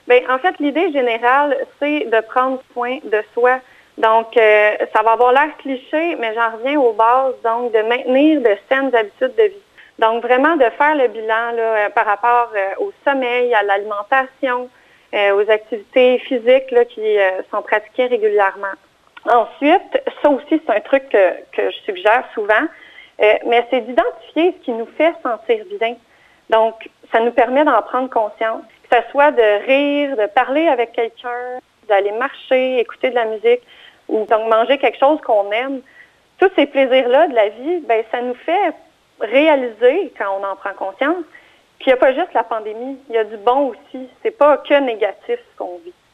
Bien, en fait, l'idée générale, c'est de prendre soin de soi. Donc, ça va avoir l'air cliché, mais j'en reviens aux bases, donc de maintenir de saines habitudes de vie. Donc, vraiment de faire le bilan là, par rapport au sommeil, à l'alimentation, aux activités physiques là, qui sont pratiquées régulièrement. Ensuite, ça aussi, c'est un truc que je suggère souvent, mais c'est d'identifier ce qui nous fait sentir bien. Donc, ça nous permet d'en prendre conscience. Que ce soit de rire, de parler avec quelqu'un, d'aller marcher, écouter de la musique, ou donc manger quelque chose qu'on aime. Tous ces plaisirs-là de la vie, ben ça nous fait réaliser, quand on en prend conscience, qu'il n'y a pas juste la pandémie, il y a du bon aussi. C'est pas que négatif ce qu'on vit.